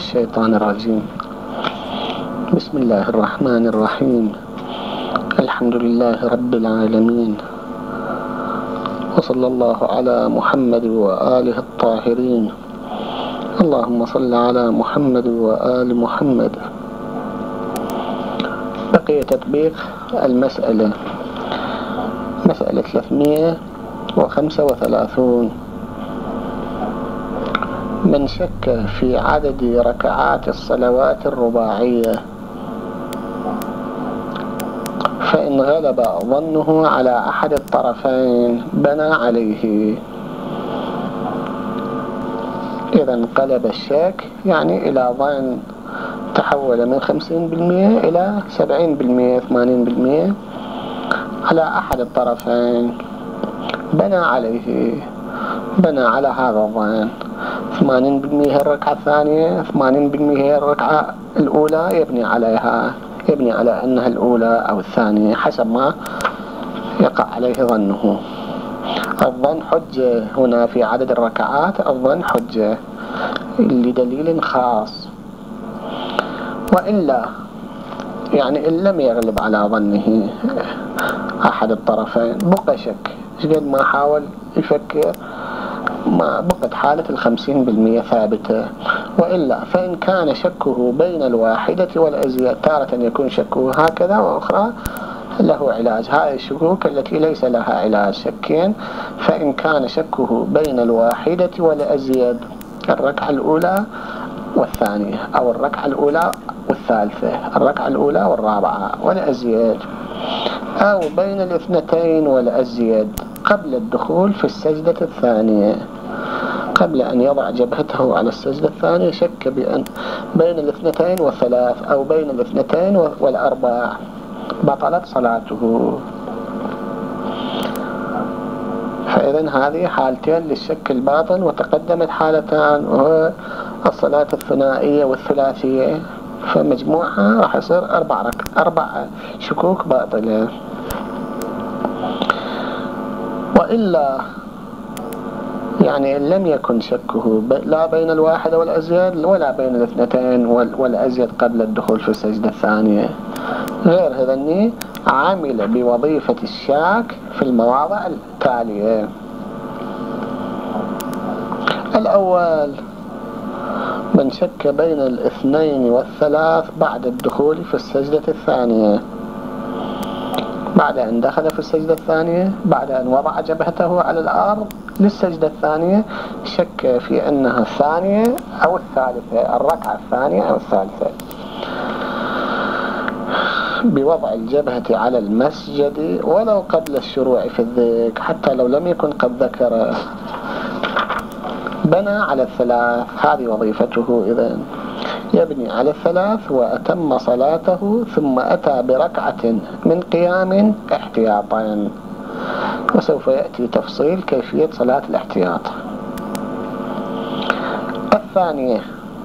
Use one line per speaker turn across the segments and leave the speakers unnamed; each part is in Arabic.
الشيطان الرجيم. بسم الله الرحمن الرحيم. الحمد لله رب العالمين، وصلى الله على محمد وآله الطاهرين. اللهم صل على محمد وآل محمد. بقي تطبيق المسألة، مسألة 335. من شك في عدد ركعات الصلوات الرباعية فإن غلب ظنه على أحد الطرفين بنى عليه. إذا انقلب الشك يعني إلى ظن، تحول من 50% إلى 70% 80% على أحد الطرفين، بنى عليه، بنى على هذا الظن. 80% الركعة الثانية، 80% الركعة الأولى، يبني عليها، يبني على أنها الأولى أو الثانية حسب ما يقع عليه ظنه. الظن حجة هنا في عدد الركعات، الظن حجة لدليل خاص. وإلا يعني إن لم يغلب على ظنه أحد الطرفين بقى شك، قد ما حاول يفكر ما بقت حالة 50% ثابتة. وإلا فإن كان شكه بين الواحدة والأزيد، تارة يكون شكه هكذا وأخرى له علاج. هذه الشكوك التي ليس لها علاج شكين. فإن كان شكه بين الواحدة والأزيد، الركعة الأولى والثانية، أو الركعة الأولى والثالثة، الركعة الأولى والرابعة والأزيد، أو بين الاثنتين والأزيد قبل الدخول في السجدة الثانية، قبل أن يضع جبهته على السجدة الثانية شك بأن بين الاثنتين والثلاث أو بين الاثنتين والأربع، بطلت صلاته. فإذن هذه حالتين للشك الباطل، وتقدمت حالتان وهو الصلاة الثنائية والثلاثية، فمجموعها راح يصير أربع شكوك باطلة. وإلا يعني إن لم يكن شكه لا بين الواحد والأزيد ولا بين الاثنتين والأزيد قبل الدخول في السجدة الثانية، غير هذني عمل بوظيفة الشاك في المواضع التالية. الأول: من شك بين الاثنين والثلاث بعد الدخول في السجدة الثانية، بعد أن دخل في السجدة الثانية، بعد أن وضع جبهته على الأرض للسجدة الثانية، شك في أنها الثانية أو الثالثة، الركعة الثانية أو الثالثة، بوضع الجبهة على المسجد ولو قبل الشروع في الذكر، حتى لو لم يكن قد ذكر، بنى على الثلاث. هذه وظيفته. إذن يبني على الثلاث وأتم صلاته، ثم أتى بركعة من قيام احتياطا، وسوف يأتي تفصيل كيفية صلاة الاحتياط. الثانية: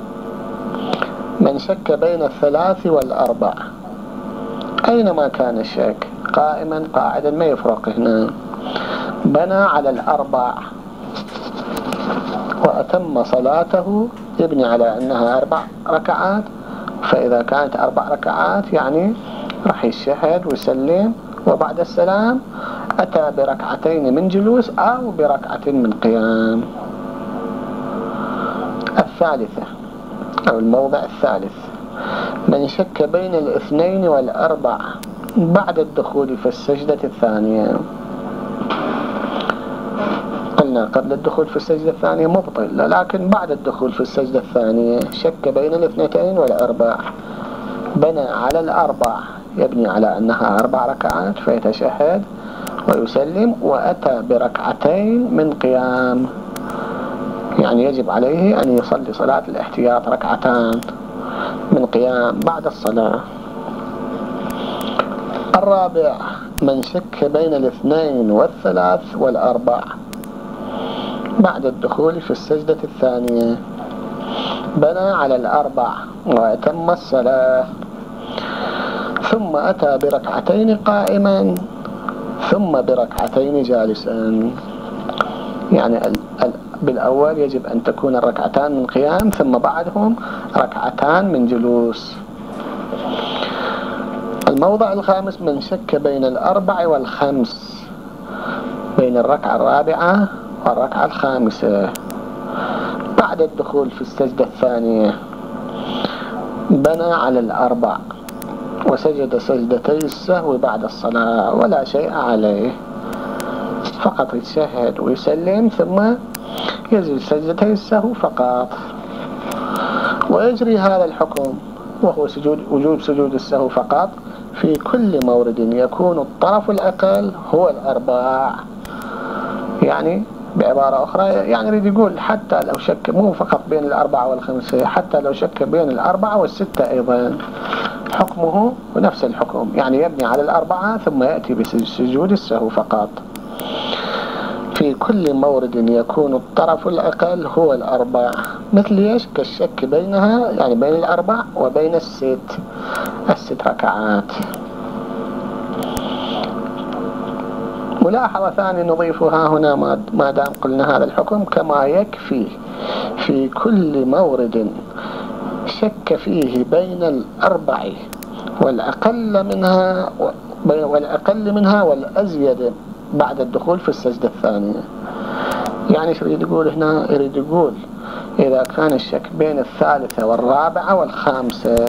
من شك بين الثلاث والأربع، أينما كان الشك، قائما قاعدا ما يفرق هنا، بنى على الأربع وأتم صلاته، يبني على أنها 4 ركعات. فإذا كانت 4 ركعات يعني راح يشهد ويسلم، وبعد السلام أتى بركعتين من جلوس أو بركعة من قيام. الثالثة أو الموضع الثالث: من شك بين الاثنين والأربع بعد الدخول في السجدة الثانية. قلنا قبل الدخول في السجدة الثانية مبطل، لكن بعد الدخول في السجدة الثانية شك بين الاثنتين والأربع، بنى على الأربع، يبني على أنها 4 ركعات فيتشهد ويسلم، وأتى بركعتين من قيام، يعني يجب عليه أن يصلي صلاة الاحتياط 2 ركعات من قيام بعد الصلاة. الرابع: من شك بين الاثنين والثلاث والأربع بعد الدخول في السجدة الثانية، بنى على الأربع وأتم الصلاة، ثم أتى بركعتين قائما ثم بركعتين جالسا. يعني بالأول يجب أن تكون الركعتان من قيام، ثم بعدهم ركعتان من جلوس. الموضع الخامس: من شك بين الأربع والخمس، بين الركعة الرابعة والركعة الخامسة بعد الدخول في السجدة الثانية، بنى على الأربع وسجد سجدتي السهو بعد الصلاة ولا شيء عليه، فقط يتشهد ويسلم ثم يسجد سجدتي السهو فقط. ويجري هذا الحكم وهو وجوب سجود السهو فقط في كل مورد يكون الطرف الأقل هو الأرباع. يعني بعبارة أخرى يعني يريد يقول حتى لو شك مو فقط بين الأربعة والخمسة، حتى لو شك بين الأربعة والستة أيضا حكمه نفس الحكم، يعني يبني على الأربعة ثم يأتي بسجود السهو فقط في كل مورد يكون الطرف الأقل هو الأربع. مثل ايش؟ كالشك بينها، يعني بين الأربع وبين الست ركعات. ملاحظة ثانية نضيفها هنا ما دام قلنا هذا الحكم: كما يكفي في كل مورد شك فيه بين الأربع والأقل منها والأزيد بعد الدخول في السجدة الثانية. يعني ايش يريد يقول هنا؟ يريد يقول إذا كان الشك بين الثالثة والرابعة والخامسة،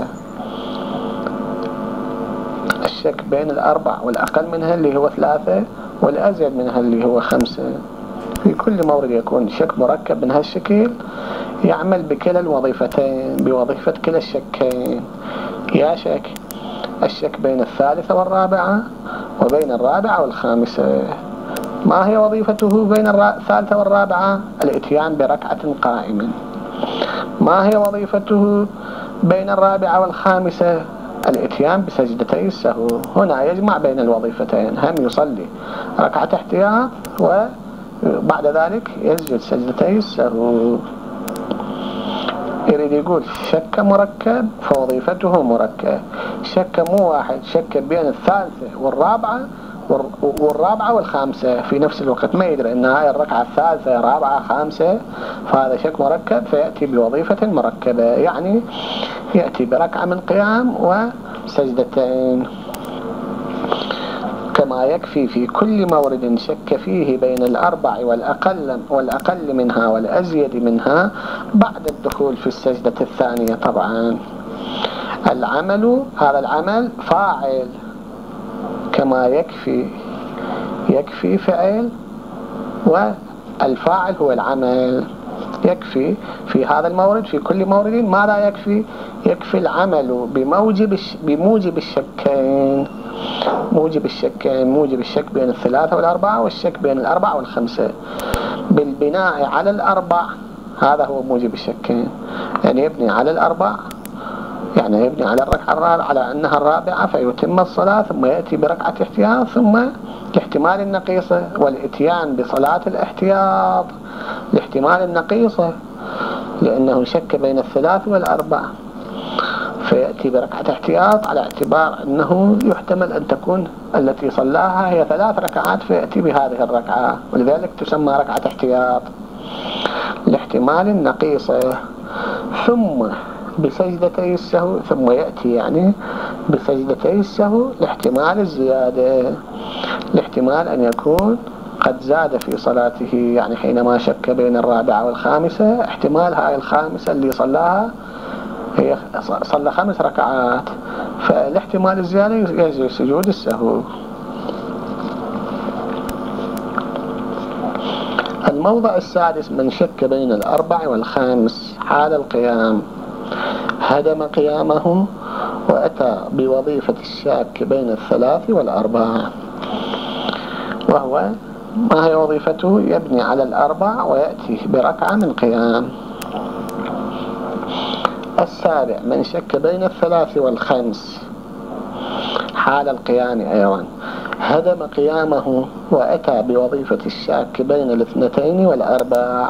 الشك بين الأربع والأقل منها اللي هو 3 والأزيد منها اللي هو 5، في كل مورد يكون شك مركب من هالشكل يعمل بكلا الوظيفتين، بوظيفة كلا الشكين. يا شك الشك بين الثالثة والرابعة وبين الرابعة والخامسة، ما هي وظيفته بين الثالثة والرابعة؟ الاتيان بركعة قائمة. ما هي وظيفته بين الرابعة والخامسة؟ الاتيان بسجدتي السهو. هنا يجمع بين الوظيفتين، هم يصلي ركعة احتياط وبعد ذلك يسجد سجدتي السهو. يريد يقول شك مركب فوظيفته مركب، شك مو واحد، شك بين الثالثة والرابعة والخامسة في نفس الوقت، ما يدري ان هاي الركعة الثالثة رابعة خامسة، فهذا شك مركب فيأتي بوظيفة مركبة، يعني يأتي بركعة من قيام وسجدتين. كما يكفي في كل مورد شك فيه بين الأربع والأقل منها والأزيد منها بعد الدخول في السجدة الثانية. طبعا هذا العمل فاعل، كما يكفي فعل والفاعل هو العمل. يكفي في هذا المورد، في كل مورد ماذا يكفي؟ يكفي العمل بموجب الشكين، موجب الشك بين الثلاثة والأربعة والشك بين الأربعة والخمسة بالبناء على الأربع. هذا هو موجب الشكين، يعني يبني على الأربع، يعني يبني على الركعة الرابعة على أنها الرابعة فيتم الصلاة، ثم يأتي بركعة احتياط، ثم لاحتمال النقيصة والإتيان بصلاة الاحتياط لاحتمال النقيصة لأنه شك بين الثلاث والأربع، فيأتي بركعة احتياط على اعتبار أنه يحتمل أن تكون التي صلاها هي 3 ركعات، فيأتي بهذه الركعة، ولذلك تسمى ركعة احتياط لاحتمال النقيصة. ثم بسجدتي السهو، ثم يأتي يعني بسجدتي السهو لاحتمال الزيادة، لاحتمال أن يكون قد زاد في صلاته، يعني حينما شك بين الرابعة والخامسة احتمال هاي الخامسة اللي صلاها هي صلى 5 ركعات، فالاحتمال الزيادة يجري سجود السهو. الموضع السادس: من شك بين الأربع والخامس حال القيام، هدم قيامه وأتى بوظيفة الشاك بين الثلاث والأربع، وهو ما هي وظيفته؟ يبني على الأربع ويأتي بركعة من قيام. السابع: من شك بين الثلاث والخمس حال القيام أيضا، هدم قيامه وأتى بوظيفة الشاك بين الاثنتين والأربع،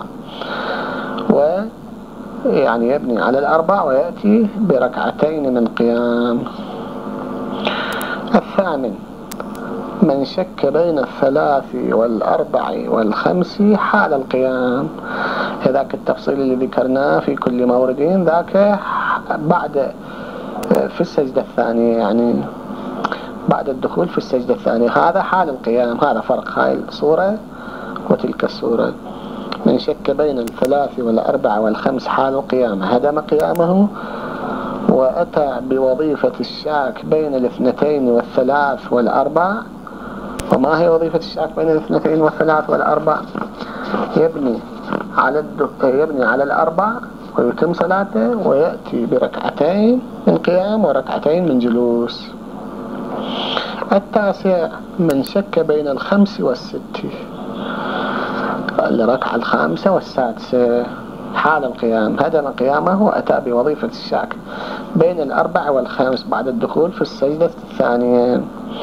ويعني يبني على الأربع ويأتي بركعتين من قيام. الثامن: من شك بين الثلاث والأربع والخمس حال القيام. ذاك التفصيل اللي ذكرناه في كل مورد ذاك بعد في السجدة الثانية، يعني بعد الدخول في السجدة الثانية. هذا حال القيام، هذا فرق هاي الصورة وتلك الصورة. من شك بين الثلاث والأربع والخمس حال القيام هدم قيامه، وأتى بوظيفة الشاك بين الاثنتين والثلاث والأربع. وما هي وظيفة الشاك بين الاثنتين والثلاث والأربع؟ يبني على الأربع ويتم صلاته، ويأتي بركعتين من قيام وركعتين من جلوس. التاسع من شك بين الخمس والست، الركعة الخامسة والسادسة حال القيام هدم قيامه، وأتى بوظيفة الشاك بين الأربع والخامس بعد الدخول في السجدة الثانية.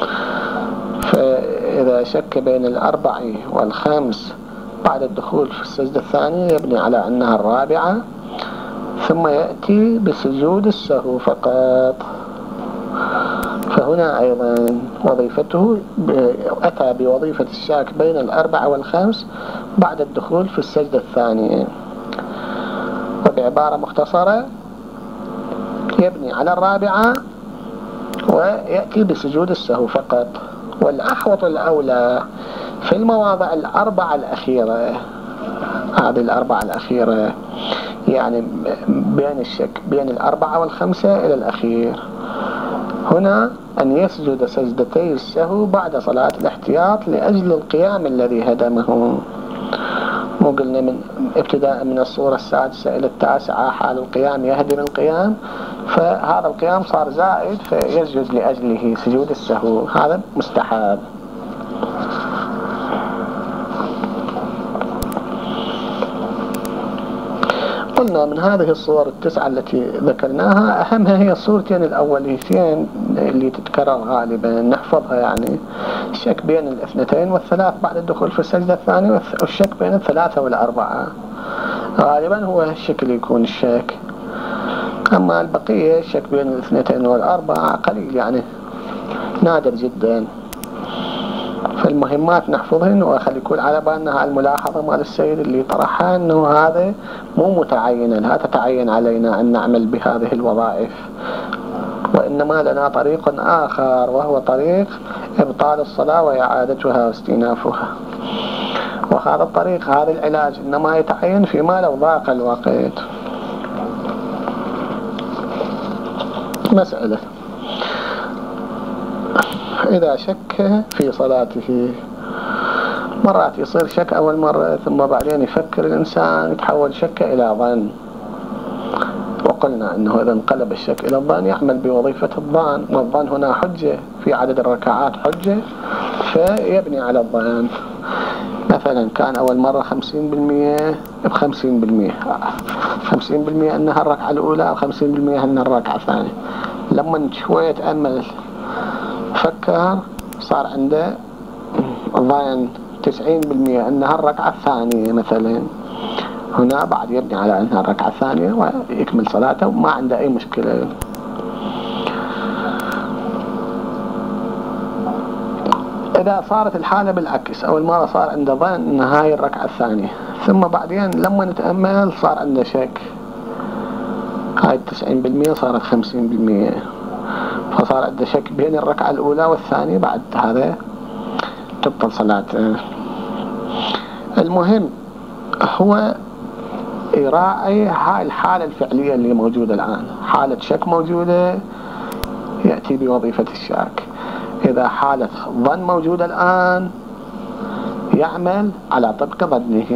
فإذا شك بين الأربع والخامس بعد الدخول في السجدة الثانية يبني على أنها الرابعة، ثم يأتي بسجود السهو فقط. فهنا أيضا وظيفته أتى بوظيفة الشاك بين الأربع والخامس بعد الدخول في السجدة الثانية. وبعبارة مختصرة يبني على الرابعة ويأتي بسجود السهو فقط. والأحوط الأولى في المواضع الأربعة الأخيرة، هذه الأربعة الأخيرة يعني بين الشك بين الأربعة والخمسة إلى الأخير، هنا أن يسجد سجدتي السهو بعد صلاة الاحتياط لأجل القيام الذي هدمه. مو قلنا من ابتداء من الصورة السادسة إلى التاسعة حال القيام يهدم القيام، فهذا القيام صار زائد فيسجد لأجله سجود السهو، هذا مستحب. قلنا من هذه الصور التسعة التي ذكرناها أهمها هي الصورتين الأوليتين اللي تتكرر غالبا نحفظها، يعني الشك بين الاثنتين والثلاث بعد الدخول في السجدة الثانية، والشك بين الثلاثة والأربعة غالبا هو الشكل يكون الشك. أما البقية الشك بين الاثنتين والأربعة قليل، يعني نادر جدا. فالمهمات نحفظهن، وخلي يكون على بالنا الملاحظة مال السيد اللي طرحها أنه هذا مو متعينا، لا تتعين علينا أن نعمل بهذه الوظائف، وإنما لنا طريق آخر وهو طريق إبطال الصلاة وإعادتها واستئنافها. وهذا الطريق هذا العلاج إنما يتعين فيما لو ضاق الوقت. مسألة إذا شك في صلاته، مرات يصير شك أول مرة ثم بعدين يفكر الإنسان يتحول شك إلى ظن، وقلنا أنه إذا انقلب الشك إلى الظن يعمل بوظيفة الظن، والظن هنا حجة في عدد الركعات حجة، فيبني على الظن. مثلا كان أول مرة 50% ب50%، 50% أنها الركعة الأولى و50% أنها الركعة الثانية. لما شوية تأمل فكر صار عنده ظن 90% أنها الركعة الثانية مثلا، هنا بعد يبني على أنها الركعة الثانية ويكمل صلاته وما عنده أي مشكلة. إذا صارت الحالة بالعكس، أول مرة صار عنده ظن أن هاي الركعة الثانية، ثم بعدين لما نتأمل صار عنده شك، هاي 90% صارت 50%، فصار عنده شك بين الركعة الأولى والثانية، بعد هذا تبطل صلاته. المهم هو يراعي هاي الحالة الفعلية اللي موجودة الآن، حالة شك موجودة يأتي بوظيفة الشاك. إذا حالة ظن موجودة الآن يعمل على طبق ظنه.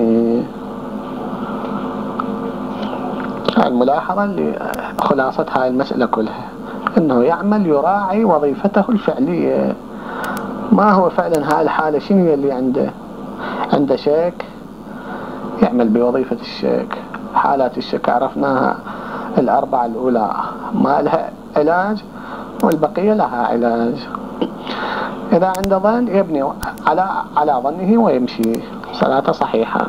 الملاحظة اللي خلاصة هاي المسألة كلها أنه يعمل يراعي وظيفته الفعلية، ما هو فعلا هاي الحالة شنو اللي عنده شك، يعمل بوظيفة الشك. حالات الشك عرفناها الأربعة الأولى ما لها علاج والبقية لها علاج. إذا عنده ظن يبني على ظنه ويمشي، صلاته صحيحة.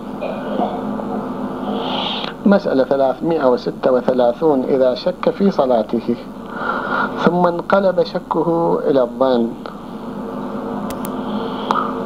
مسألة 336 إذا شك في صلاته ثم انقلب شكه إلى الظن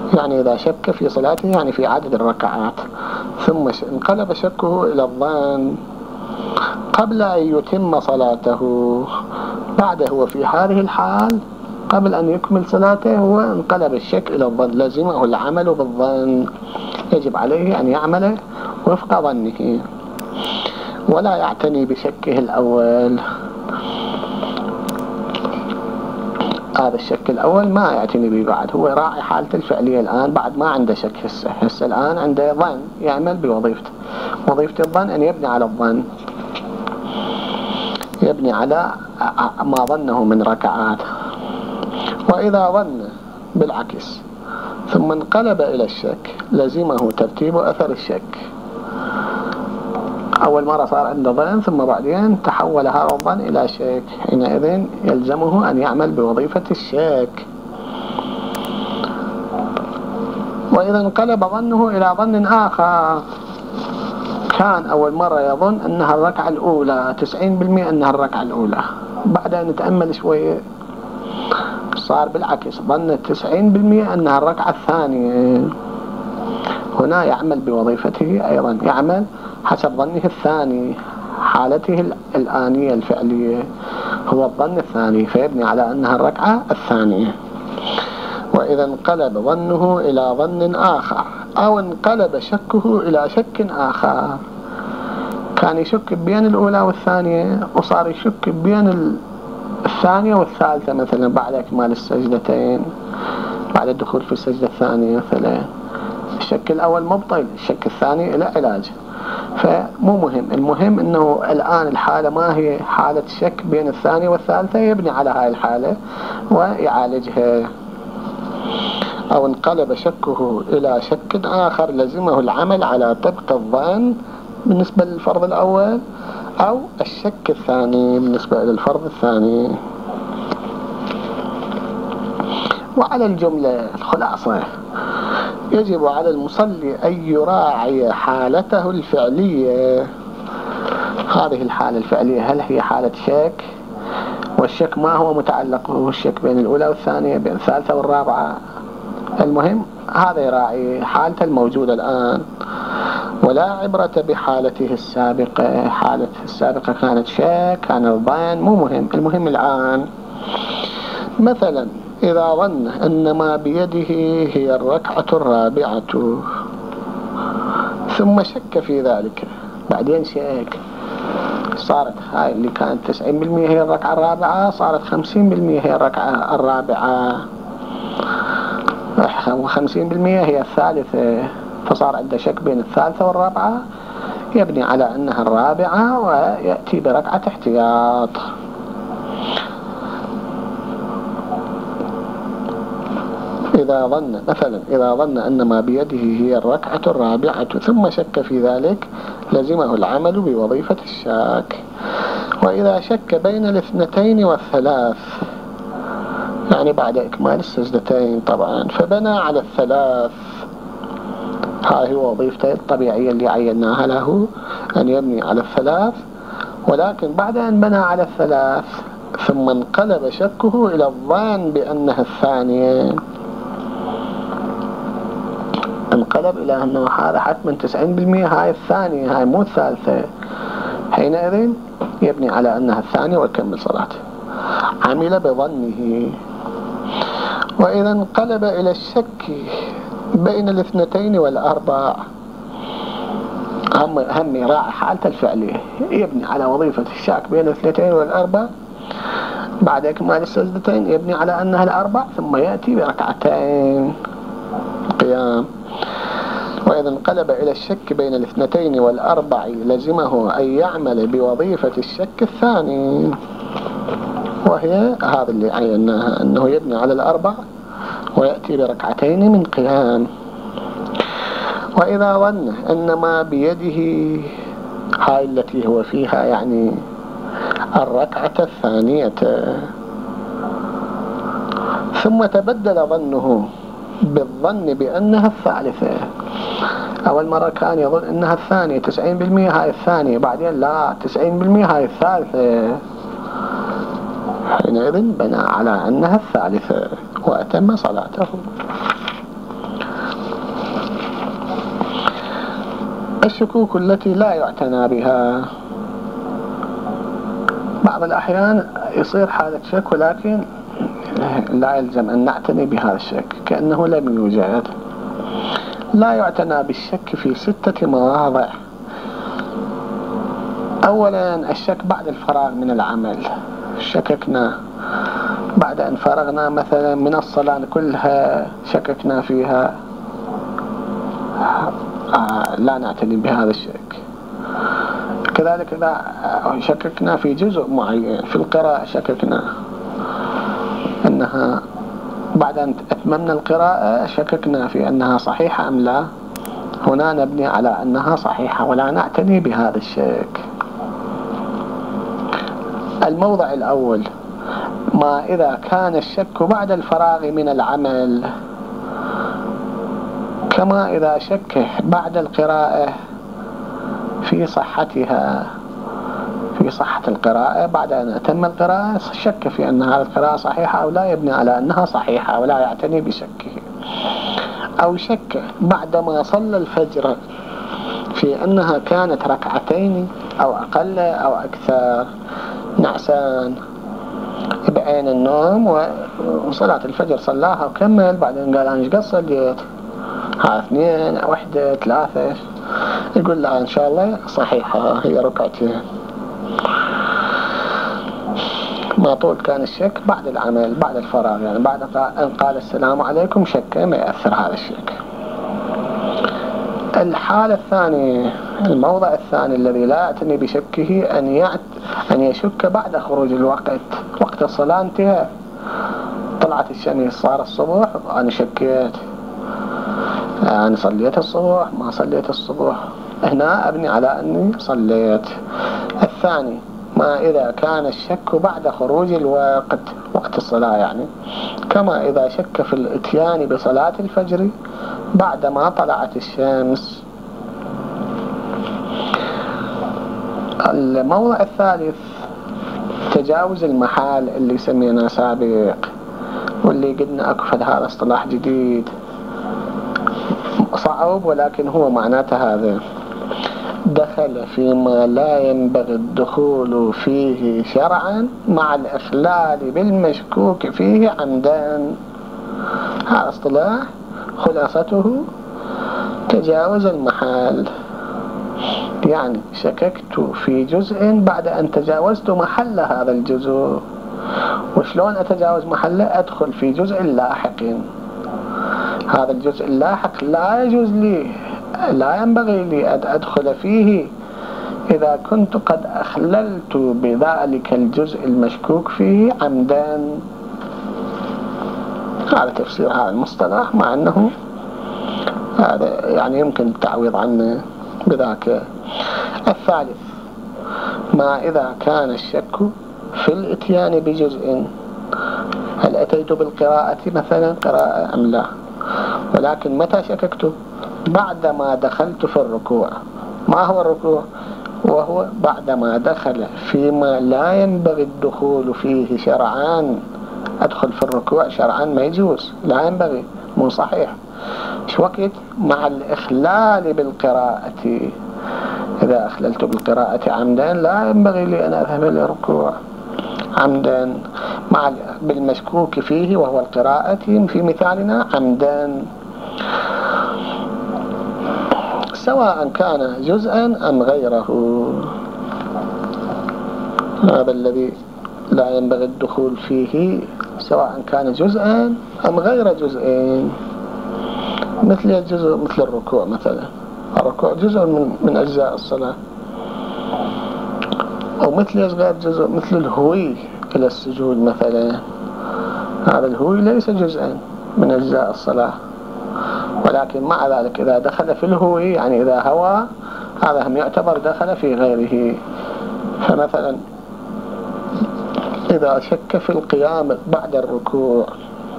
يعني إذا شك في صلاته يعني في عدد الركعات، ثم انقلب شكه إلى الظن قبل أن يتم صلاته، بعده وفي هذه الحال قبل أن يكمل صلاته هو انقلب الشك إلى الظن، لزمه العمل بالظن، يجب عليه أن يعمل وفق ظنه ولا يعتني بشكه الأول. هذا الشك الأول ما يعتني به بعد، هو راعي حالته الفعلية الآن، بعد ما عنده شك هسه الآن عنده ظن يعمل بوظيفته. وظيفة الظن أن يبني على الظن، يبني على ما ظنه من ركعات. وإذا ظن بالعكس ثم انقلب إلى الشك لزمه ترتيب أثر الشك. أول مرة صار عنده ظن ثم بعدين تحول هذا الظن إلى شك، حينئذ يلزمه أن يعمل بوظيفة الشك. وإذا انقلب ظنه إلى ظن آخر، كان أول مرة يظن أنها الركعة الأولى 90% أنها الركعة الأولى، بعدين نتأمل شوية صار بالعكس، ظن 90% أنها الركعة الثانية. هنا يعمل بوظيفته أيضا، يعمل حسب ظنه الثاني، حالته الآنية الفعلية هو الظن الثاني، فيبني على أنها الركعة الثانية. وإذا انقلب ظنه إلى ظن آخر أو انقلب شكه إلى شك آخر، كان يشك بين الأولى والثانية وصار يشك بين الثانية والثالثة مثلا بعد إكمال السجدتين، بعد الدخول في السجدة الثانية مثلا. الشك الأول مبطل، الشك الثاني له علاج، فمو مهم. المهم أنه الآن الحالة ما هي حالة الشك بين الثانية والثالثة، يبني على هاي الحالة ويعالجها. أو انقلب شكه إلى شك آخر لزمه العمل على طبق الظن بالنسبة للفرض الأول أو الشك الثاني بالنسبة للفرض الثاني. وعلى الجملة الخلاصة، يجب على المصلي أن يراعي حالته الفعلية. هذه الحالة الفعلية هل هي حالة شك؟ والشك ما هو متعلق، هو الشك بين الأولى والثانية، بين الثالثة والرابعة. المهم هذا يراعي حالته الموجودة الآن، ولا عبرة بحالته السابقة. حالته السابقة كانت شك، كان الظن، مو مهم. المهم الآن مثلا إذا ظن أن ما بيده هي الركعة الرابعة ثم شك في ذلك، بعدين شك، صارت هاي اللي كانت 90% هي الركعة الرابعة صارت 50% هي الركعة الرابعة، و50% هي الثالثة، فصار عنده شك بين الثالثة والرابعة، يبني على أنها الرابعة ويأتي بركعة احتياط. إذا ظن مثلا إذا ظن أن ما بيده هي الركعة الرابعة ثم شك في ذلك لزمه العمل بوظيفة الشاك. وإذا شك بين الاثنتين والثلاث، يعني بعد إكمال السجدتين طبعا، فبنى على الثلاث، هاي هو وظيفته الطبيعية اللي عيناها له، أن يبني على الثلاث. ولكن بعد أن بنى على الثلاث ثم انقلب شكه إلى الظن بأنها الثانية، انقلب إلى أنه هذا حتما 90% هاي الثانية، هاي مو الثالثة، حينئذ يبني على أنها الثانية ويكمل صلاته، عمل بظنه. وإذا انقلب إلى الشك بين الاثنتين والأربع، هم يراعي حالته الفعلية، يبني على وظيفة الشاك بين الاثنتين والأربع، بعد إكمال السجدتين يبني على أنها الأربع ثم يأتي بركعتين قيام. وإذا انقلب إلى الشك بين الاثنتين والأربع لزمه أن يعمل بوظيفة الشك الثاني، وهي هذا اللي عيناها، أنه يبني على الأربع ويأتي بركعتين من قيام. وإذا ظن أن ما بيده هاي التي هو فيها يعني الركعة الثانية، ثم تبدل ظنه بالظن بأنها الثالثة. أول مرة كان يظن أنها الثانية 90% هاي الثانية، بعدين لا 90% هاي الثالثة، حينئذ بنى على أنها الثالثة وأتم صلاته. الشكوك التي لا يعتنى بها. بعض الأحيان يصير حالة شك ولكن لا يلزم أن نعتني بهذا الشك كأنه لم يوجد. لا يعتنى بالشك في 6 مواضع. أولا الشك بعد الفراغ من العمل، شككنا بعد أن فرغنا مثلا من الصلاة كلها شككنا فيها، لا نعتني بهذا الشك. كذلك إذا شككنا في جزء معين في القراءة، شككنا أنها بعد أن أتممنا القراءة شككنا في أنها صحيحة أم لا، هنا نبني على أنها صحيحة ولا نعتني بهذا الشك. الموضع الأول ما إذا كان الشك بعد الفراغ من العمل، كما إذا شك بعد القراءة في صحتها، في صحة القراءة بعد أن أتم القراءة شك في أن هذه القراءة صحيحة أو لا، يبني على أنها صحيحة ولا يعتني بشكه. أو شك بعدما صلى الفجر في أنها كانت ركعتين أو أقل أو أكثر، نعسان بعين النوم وصلاة الفجر صلاها وكمل، بعدين قال أنا إيش قد صليت؟ 2 1 3، يقول لا إن شاء الله صحيحة هي ركعتين. ما طول كان الشك بعد العمل بعد الفراغ، يعني بعد أن قال السلام عليكم شك، ما يأثر هذا الشك. الحالة الثانية، الموضع الثاني الذي لا يعتني بشكه أن يشك بعد خروج الوقت، وقت الصلاة انتهى، طلعت الشمس صار الصبح وأنا شكيت أنا صليت الصبح ما صليت الصبح، هنا أبني على أني صليت. الثاني ما إذا كان الشك بعد خروج الوقت، وقت الصلاة يعني، كما إذا شك في الاتيان بصلاة الفجر بعدما طلعت الشمس. الموضع الثالث تجاوز المحال اللي سميناه سابق، واللي قلنا أكفد هذا اصطلاح جديد صعب ولكن هو معناته هذا: دخل فيما لا ينبغي الدخول فيه شرعا مع الإخلال بالمشكوك فيه عمدا. هذا اصطلاح خلاصته تجاوز المحال، يعني شككت في جزء بعد أن تجاوزت محل هذا الجزء. وشلون أتجاوز محله؟ أدخل في جزء لاحق، هذا الجزء اللاحق لا يجوز لي، لا ينبغي لي أن أدخل فيه إذا كنت قد أخللت بذلك الجزء المشكوك فيه عمدا. هذا تفسير هذا المصطلح، مع أنه هذا يعني يمكن التعويض عنه بذاك. الثالث ما إذا كان الشك في الاتيان بجزء، هل أتيت بالقراءة مثلا قراءة أم لا، ولكن متى شككت؟ بعدما دخلت في الركوع. ما هو الركوع؟ وهو بعدما دخل فيما لا ينبغي الدخول فيه شرعان. أدخل في الركوع شرعا ما يجوز، لا ينبغي، مو صحيح. شو وقت؟ مع الإخلال بالقراءة. إذا أخللت بالقراءة عمدا لا ينبغي لي أن أذهب إلى الركوع عمدا، مع بالمشكوك فيه وهو القراءة في مثالنا عمدا، سواء كان جزءا أم غيره. هذا الذي لا ينبغي الدخول فيه سواء كان جزءا أم غير جزءين، مثل الجزء مثل الركوع مثلا. الركوع جزء من أجزاء الصلاة، أو مثل يصغر جزء مثل الهوي إلى السجود مثلا. هذا الهوي ليس جزءا من أجزاء الصلاة، ولكن مع ذلك إذا دخل في الهوي يعني إذا هوى، هذا هم يعتبر دخل في غيره. فمثلا إذا شك في القيام بعد الركوع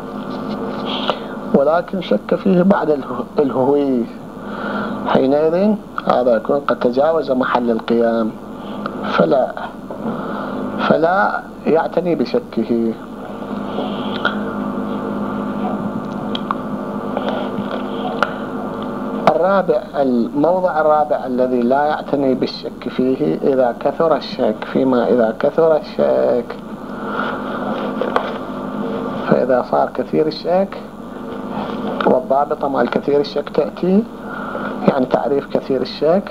ولكن شك فيه بعد الهوي، حينئذ هذا يكون قد تجاوز محل القيام، فلا يعتني بشكه. الرابع، الموضع الرابع الذي لا يعتني بالشك فيه إذا كثر الشك، فيما إذا كثر الشك. فإذا صار كثير الشك، والضابطة مع الكثير الشك تأتي، يعني تعريف كثير الشك،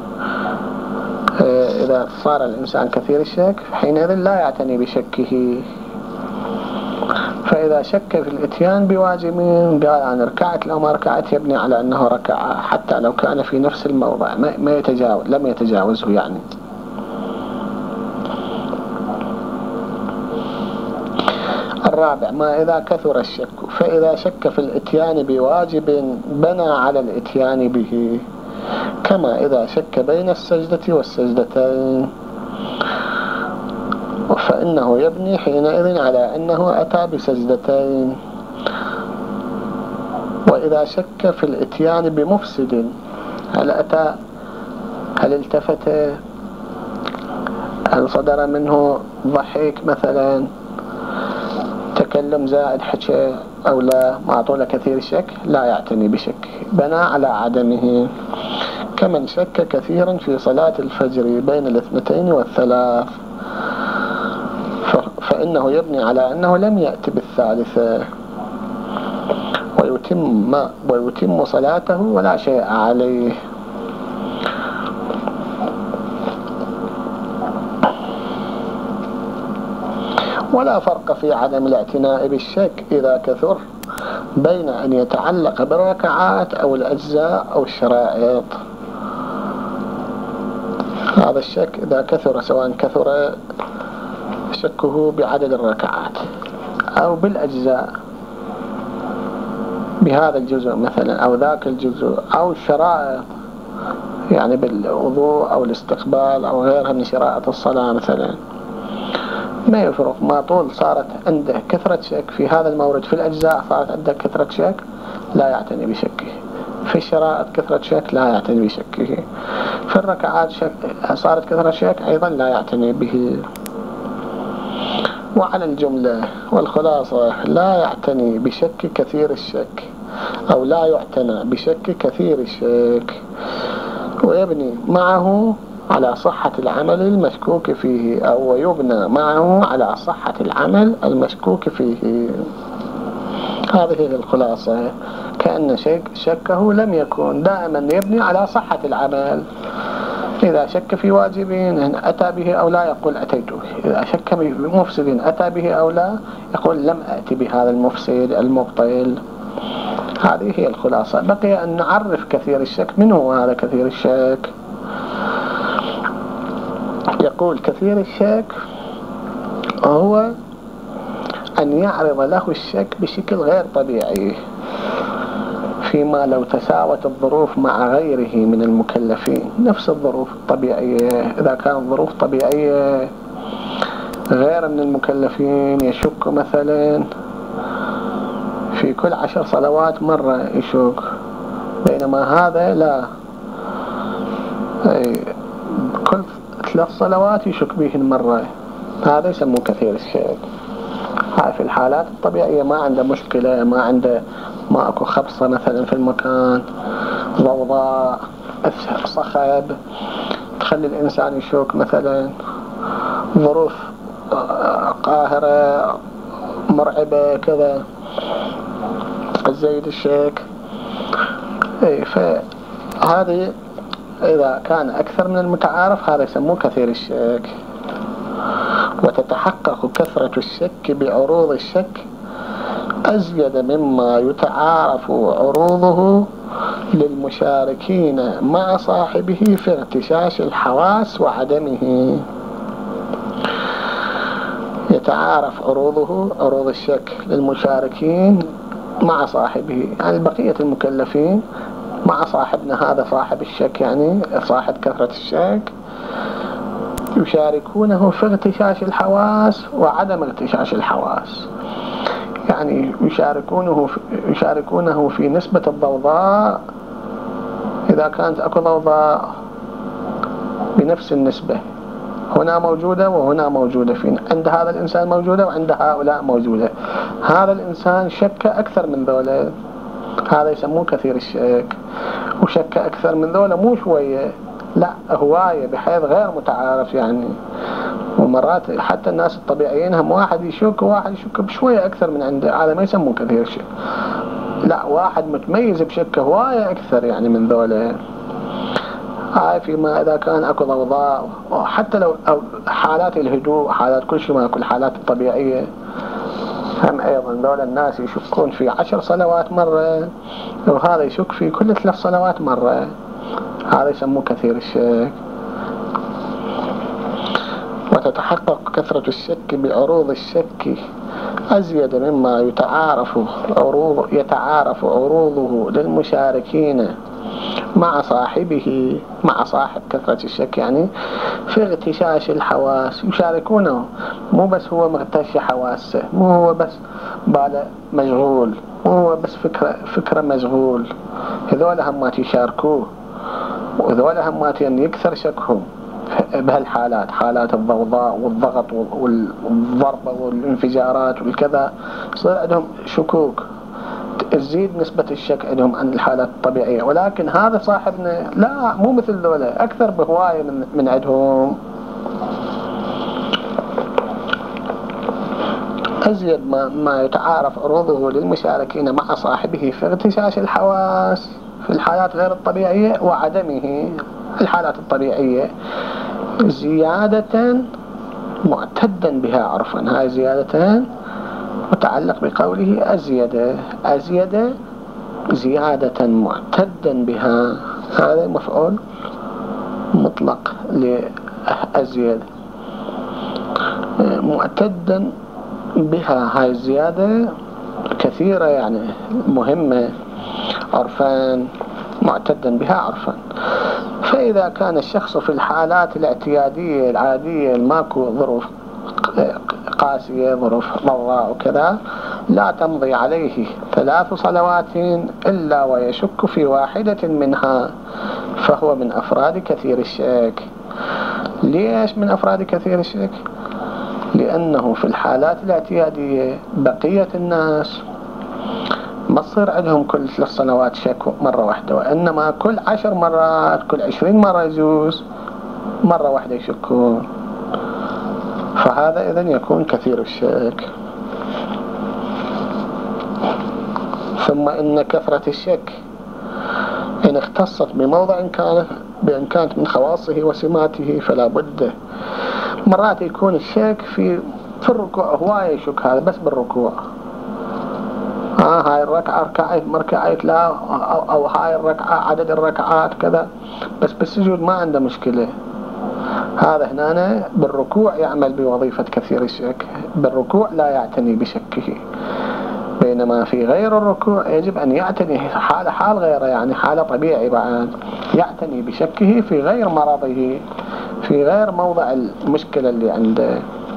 إذا صار الإنسان كثير الشك حينئذ لا يعتني بشكه. فإذا شك في الإتيان بواجب، قال عن ركعت لو ما ركعت يبني على أنه ركع حتى لو كان في نفس الموضع، ما يتجاوز، لم يتجاوزه يعني. الرابع ما إذا كثر الشك، فإذا شك في الإتيان بواجب بنى على الإتيان به، كما إذا شك بين السجدة والسجدتين، فإنه يبني حينئذ على أنه أتى بسجدتين. وإذا شك في الإتيان بمفسد، هل أتى، هل التفت، هل صدر منه ضحك مثلا، تكلم زائد حكي أو لا، معطولة كثير الشك، لا يعتني بشك، بنى على عدمه. كمن شك كثيرا في صلاة الفجر بين الاثنتين والثلاث، فإنه يبني على أنه لم يأتي بالثالثة ويتم صلاته ولا شيء عليه. ولا فرق في عدم الاعتناء بالشك إذا كثر بين أن يتعلق بالركعات أو الأجزاء أو الشرائط. هذا الشك إذا كثر، سواء كثر شكه بعدد الركعات أو بالأجزاء، بهذا الجزء مثلا أو ذاك الجزء أو الشرائط، يعني بالوضوء أو الاستقبال أو غيرها من شرائط الصلاة مثلا، ما يفرق، ما طول صارت عنده كثرة شك في هذا المورد. في الأجزاء صارت عنده كثرة شك، لا يعتني بشكه. في الشرائط كثرة شك، لا يعتني بشكه. في الركعات صارت كثرة شك، أيضا لا يعتني به. وعلى الجملة والخلاصة لا يعتني بشك كثير الشك، أو لا يعتنى بشك كثير الشك، ويبني معه على صحة العمل المشكوك فيه، أو يبنى معه على صحة العمل المشكوك فيه. هذه هي الخلاصة، كأن شكه لم يكن، دائما يبني على صحة العمل. إذا شك في واجب أتى به أو لا يقول أتيت به، إذا شك بمفسد أتى به أو لا يقول لم أتي بهذا المفسد المبطل. هذه هي الخلاصة. بقي أن نعرف كثير الشك. من هو هذا كثير الشك؟ يقول كثير الشك هو أن يعرض له الشك بشكل غير طبيعي، فيما لو تساوت الظروف مع غيره من المكلفين، نفس الظروف الطبيعية، إذا كانت ظروف طبيعية غير من المكلفين يشك مثلا في كل 10 صلوات مرة يشك، بينما هذا لا، كل 3 صلوات يشك بهن مرة، هذا يسموه كثير الشك. هاي في الحالات الطبيعية ما عنده مشكلة، ما اكو خبصة مثلا في المكان، ضوضاء، صخب تخلي الإنسان يشك مثلا، ظروف قاهرة مرعبة كذا، زيد الشك. فهذه إذا كان أكثر من المتعارف هذا يسموه كثير الشك. وتتحقق كثرة الشك بعروض الشك أزيد مما يتعارف عروضه للمشاركين مع صاحبه في ارتشاش الحواس وعدمه. يتعارف عروض الشك للمشاركين مع صاحبه، يعني بقية المكلفين مع صاحبنا هذا صاحب الشك، يعني صاحب كثرة الشك، يشاركونه في ارتشاش الحواس وعدم ارتشاش الحواس، يعني يشاركونه في نسبة الضوضاء، إذا كانت أكو ضوضاء بنفس النسبة، هنا موجودة وهنا موجودة، عند هذا الإنسان موجودة وعند هؤلاء موجودة، هذا الإنسان شك أكثر من ذولا، هذا يسموه كثير الشك. وشك أكثر من ذولا مو شوية، لا هواية، بحيث غير متعارف يعني. ومرات حتى الناس الطبيعيين هم واحد يشك وواحد يشك بشوية أكثر من عنده، هذا ما يسموه كثير شك. لا، واحد متميز بشكه هواية أكثر يعني من ذولا. هاي فيما إذا كان أكو ضوضاء، وحتى لو أو حالات الهدوء، حالات كل شيء، ما كل حالات الطبيعية. هم أيضا ذولا الناس يشكون في 10 صلوات مرة، وهذا يشك في كل 3 صلوات مرة، هذا يسموه كثير الشك. وتتحقق كثرة الشك بعروض الشك أزيد مما يتعارف عروضه للمشاركين مع صاحبه، مع صاحب كثرة الشك يعني، في اغتشاش الحواس. يشاركونه، مو بس هو مغتش حواسه، مو هو بس باله مشغول، مو هو بس فكرة مشغول. هذول همات يشاركوه، وهذول همات يكثر شكهم بهالحالات، حالات الضوضاء والضغط والضربة والانفجارات والكذا، يصير عندهم شكوك، تزيد نسبة الشك عندهم عن الحالات الطبيعية. ولكن هذا صاحبنا لا، مو مثل ذولا، أكثر بهواية من عندهم. أزيد ما يتعارف عروضه للمشاركين مع صاحبه في اغتشاش الحواس في الحالات غير الطبيعية، وعدمه الحالات الطبيعية زيادة معتدا بها عرفا. هاي زيادة متعلق بقوله أزيد زيادة معتدا بها، هذا مفعول مطلق لأزيد، معتدا بها. هاي الزيادة كثيرة يعني مهمة عرفان، معتدا بها عرفا. فإذا كان الشخص في الحالات الاعتيادية العادية، الماكو ظروف قاسية، ظروف ضراء وكذا، لا تمضي عليه 3 صلوات إلا ويشك في واحدة منها، فهو من أفراد كثير الشك. ليش من أفراد كثير الشك؟ لأنه في الحالات الاعتيادية بقية الناس ما تصير عندهم كل 3 سنوات شك مرة واحدة، وإنما كل 10 مرات، كل 20 مرة يجوز مرة واحدة يشكون. فهذا إذن يكون كثير الشك. ثم إن كثرة الشك إن اختصت بموضع بأن كانت من خواصه وسماته، فلا بد مرات يكون الشك في الركوع، هواية يشك هذا بس بالركوع، هاي الركعة ركعت مركعت لا، أو هاي الركعة عدد الركعات كذا، بس بالسجود ما عنده مشكلة. هذا هنا بالركوع يعمل بوظيفة كثير الشك، بالركوع لا يعتني بشكه، بينما في غير الركوع يجب أن يعتني حال غيره، يعني حالة طبيعي بعد، يعتني بشكه في غير مرضه، في غير موضع المشكلة اللي عنده.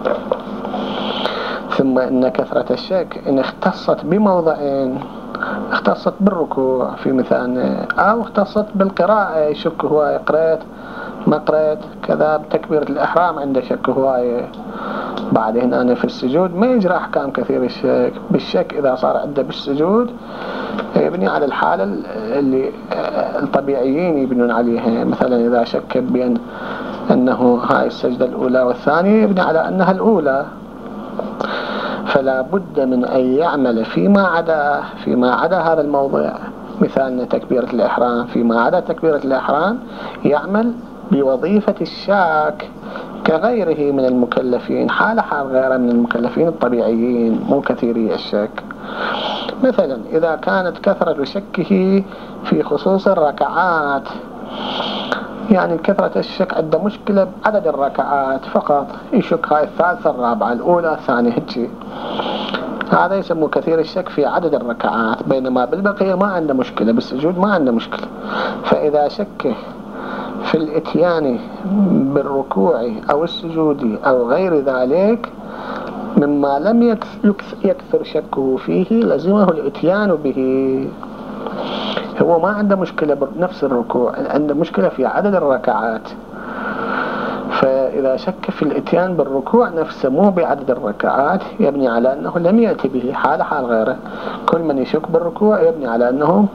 ثم إن كثرة الشك إن اختصت بموضعين، اختصت بالركوع في مثال، أو اختصت بالقراءة، يشك هو قرأت ما قرأت كذا، بتكبيرة الإحرام عنده شك هواية. بعدين أنا في السجود ما يجرى أحكام كثير الشك. بالشك إذا صار عنده بالسجود يبني على الحالة اللي الطبيعيين يبنون عليها. مثلا إذا شك بين أنه هاي السجدة الأولى والثانية يبني على أنها الأولى، فلا بد من أن يعمل فيما عدا هذا الموضوع. مثال تكبيرة الإحرام، فيما عدا تكبيرة الإحرام يعمل بوظيفة الشاك كغيره من المكلفين، حال غيره من المكلفين الطبيعيين مو كثيري الشك. مثلا إذا كانت كثرة شكه في خصوص الركعات، يعني كثرة الشك عنده مشكلة بعدد الركعات فقط، يشك هاي الثالثة الرابعة الأولى الثانية هيك، هذا يسموه كثير الشك في عدد الركعات، بينما بالبقية ما عنده مشكلة، بالسجود ما عنده مشكلة. فإذا شك في الاتيان بالركوع أو السجود أو غير ذلك مما لم يكثر شكه فيه، لزمه الاتيان به. هو ما عنده مشكلة بنفس الركوع، عنده مشكلة في عدد الركعات، فإذا شك في الإتيان بالركوع نفسه مو بعدد الركعات يبني على أنه لم يأتي به حال غيره. كل من يشك بالركوع يبني على أنه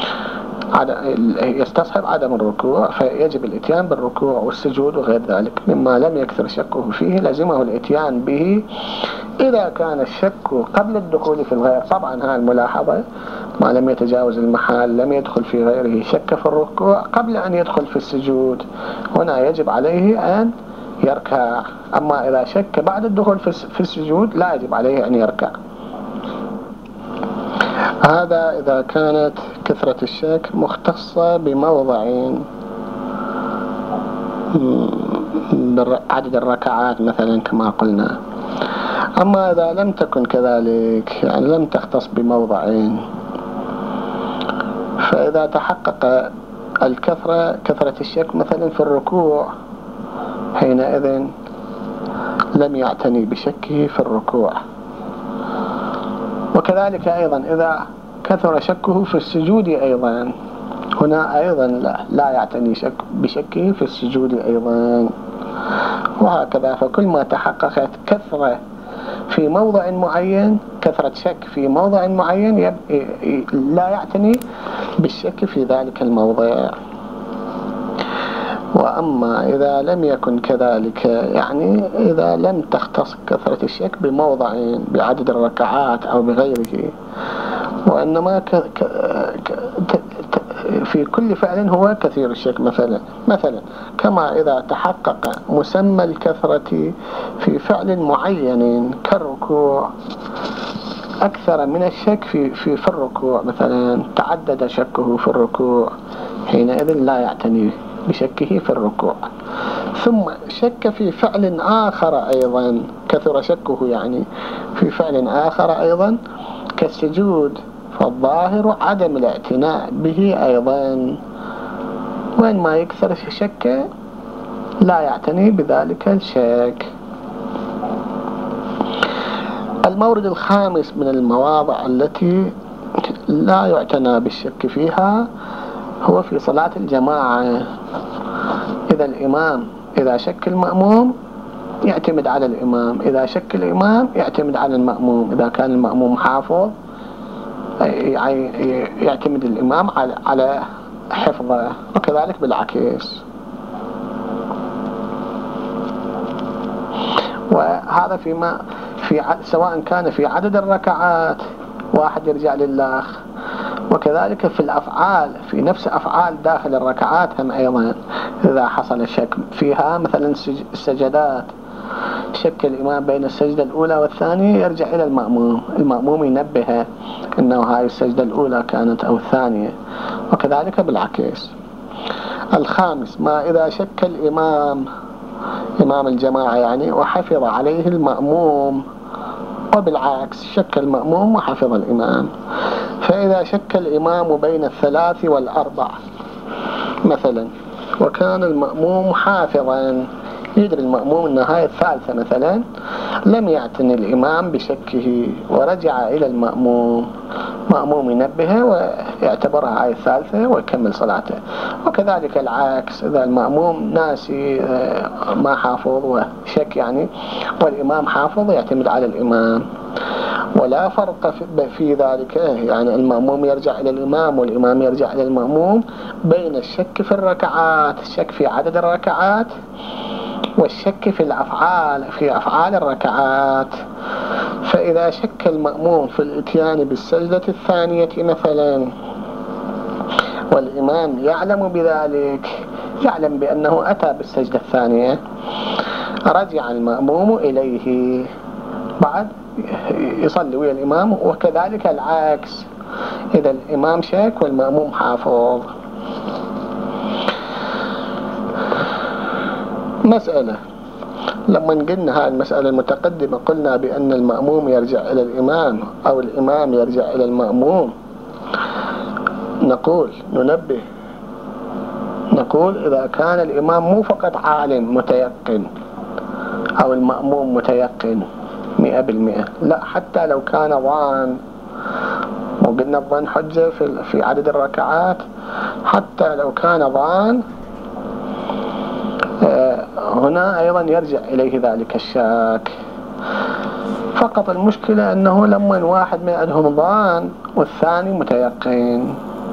يستصحب عدم الركوع، فيجب الإتيان بالركوع والسجود وغير ذلك مما لم يكثر شكه فيه لزمه الإتيان به إذا كان الشك قبل الدخول في الغير. طبعا هذه الملاحظة ما لم يتجاوز المحال، لم يدخل في غيره، شك في الركوع قبل أن يدخل في السجود، هنا يجب عليه أن يركع. أما إذا شك بعد الدخول في السجود لا يجب عليه أن يركع. هذا إذا كانت كثرة الشك مختصة بموضعين، عدد الركعات مثلا كما قلنا. أما إذا لم تكن كذلك، يعني لم تختص بموضعين، فإذا تحقق كثرة الشك مثلا في الركوع، حينئذ لم يعتني بشكه في الركوع. وكذلك أيضا إذا كثر شكه في السجود أيضا، هنا أيضا لا يعتني بشكه في السجود أيضا، وهكذا. فكل ما تحققت كثرة في موضع معين، كثرة شك في موضع معين، لا يعتني بالشك في ذلك الموضع. وأما إذا لم يكن كذلك، يعني إذا لم تختص كثرة الشك بموضعين بعدد الركعات أو بغيره، وإنما في كل فعل هو كثير الشك مثلا كما إذا تحقق مسمى الكثرة في فعل معين كالركوع أكثر من الشك في الركوع، مثلا تعدد شكه في الركوع، حينئذ لا يعتني بشكه في الركوع. ثم شك في فعل آخر أيضا، كثر شكه يعني في فعل آخر أيضا كالسجود، فالظاهر عدم الاعتناء به أيضا، وين ما يكثر شك لا يعتني بذلك الشك. المورد الخامس من المواضع التي لا يعتنى بالشك فيها هو في صلاة الجماعة. إذا شك المأموم يعتمد على الإمام، إذا شك الإمام يعتمد على المأموم، إذا كان المأموم حافظ يعتمد الإمام على حفظه، وكذلك بالعكس. وهذا سواء كان في عدد الركعات واحد يرجع لله، وكذلك في الأفعال، في نفس أفعال داخل الركعات هم أيضا إذا حصل شك فيها، مثلا السجدات، شك الإمام بين السجدة الأولى والثانية يرجع إلى المأموم ينبه أنه هاي السجدة الأولى كانت أو الثانية، وكذلك بالعكس. الخامس ما إذا شك الإمام، إمام الجماعة يعني، وحفظ عليه المأموم، وبالعكس شك المأموم وحفظ الإمام. فإذا شك الإمام بين 3 و4 مثلا، وكان المأموم حافظا، يدري المأموم أن هاي الثالثة مثلا، لم يعتني الإمام بشكه ورجع إلى المأموم ينبهه ويعتبرها هاي الثالثة ويكمل صلاته. وكذلك العكس، إذا المأموم ناسي ما حافظ وشك يعني، والإمام حافظ يعتمد على الإمام، ولا فرق في ذلك، يعني المأموم يرجع إلى الإمام والإمام يرجع إلى المأموم، بين الشك في الركعات، الشك في عدد الركعات، والشك في أفعال الركعات. فإذا شك المأموم في الإتيان بالسجدة الثانية مثلا، والإمام يعلم بذلك، يعلم بأنه أتى بالسجدة الثانية، رجع المأموم إليه بعد يصلي ويا الإمام. وكذلك العكس، إذا الإمام شك والمأموم حافظ. مسألة، لما قلنا هذه المسألة المتقدمة قلنا بأن المأموم يرجع إلى الإمام أو الإمام يرجع إلى المأموم، نقول إذا كان الإمام مو فقط عالم متيقن أو المأموم متيقن 100%، لا، حتى لو كان ظان، وقلنا الظن حجة في عدد الركعات، حتى لو كان ظان هنا أيضا يرجع إليه ذلك الشاك. فقط المشكلة أنه لما واحد من عندهم ظان والثاني متيقن،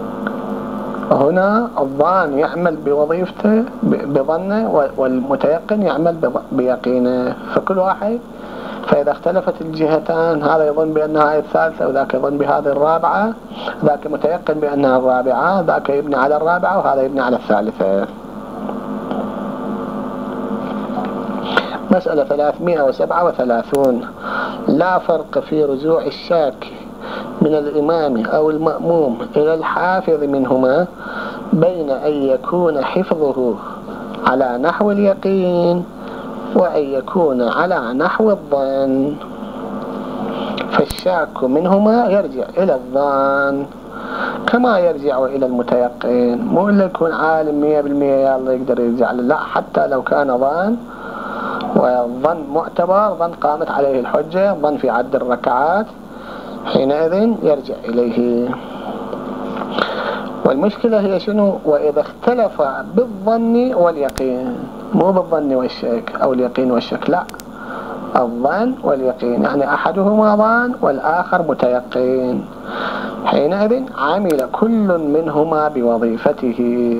هنا الظان يعمل بوظيفته بظنه والمتيقن يعمل بيقينه، فكل واحد، فإذا اختلفت الجهتان هذا يظن بأنها هي الثالثة وذاك يظن بهذه الرابعة، ذاك متيقن بأنها الرابعة، ذاك يبني على الرابعة وهذا يبني على الثالثة. مسألة 337. لا فرق في رجوع الشاك من الإمام أو المأموم إلى الحافظ منهما بين أن يكون حفظه على نحو اليقين وأن يكون على نحو الظن. فالشاك منهما يرجع إلى الظن كما يرجع إلى المتيقن، مو إلا يكون عالم 100% يلا يقدر يرجع له، لا، حتى لو كان ظن والظن معتبر، ظن قامت عليه الحجة، ظن في عد الركعات، حينئذ يرجع إليه. والمشكلة هي شنو؟ وإذا اختلف بالظن واليقين، مو بالظن والشك أو اليقين والشك، لا، الظن واليقين، يعني أحدهما ظن والآخر متيقن، حينئذ عمل كل منهما بوظيفته.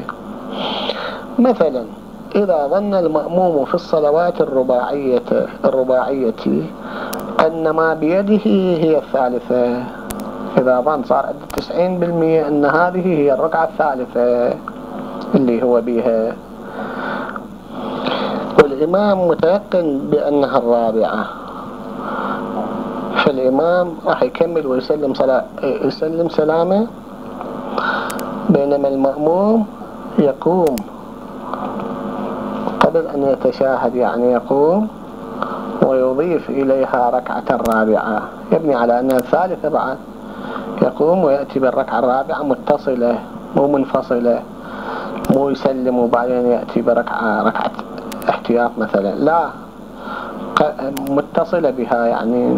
مثلا إذا ظن المأموم في الصلوات الرباعية أن ما بيده هي الثالثة، إذا ظن صار عنده 90% أن هذه هي الركعة الثالثة اللي هو بيها، والإمام متيقن بأنها الرابعة، فالإمام راح يكمل ويسلم سلامه، بينما المأموم يقوم قبل أن يتشاهد، يعني يقوم ويضيف إليها ركعة الرابعة، يبني على أنها الثالثة بعد، يقوم ويأتي بالركعة الرابعة متصلة مو منفصلة، مو يسلم وبعدين يأتي ركعة احتياط مثلا، لا، متصلة بها، يعني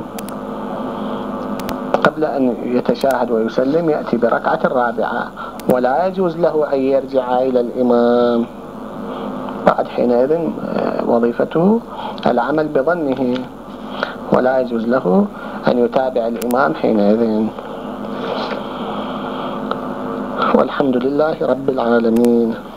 قبل أن يتشاهد ويسلم يأتي بركعة الرابعة، ولا يجوز له أن يرجع إلى الإمام بعد، حينئذ وظيفته العمل بظنه، ولا يجوز له أن يتابع الإمام حينئذ. والحمد لله رب العالمين.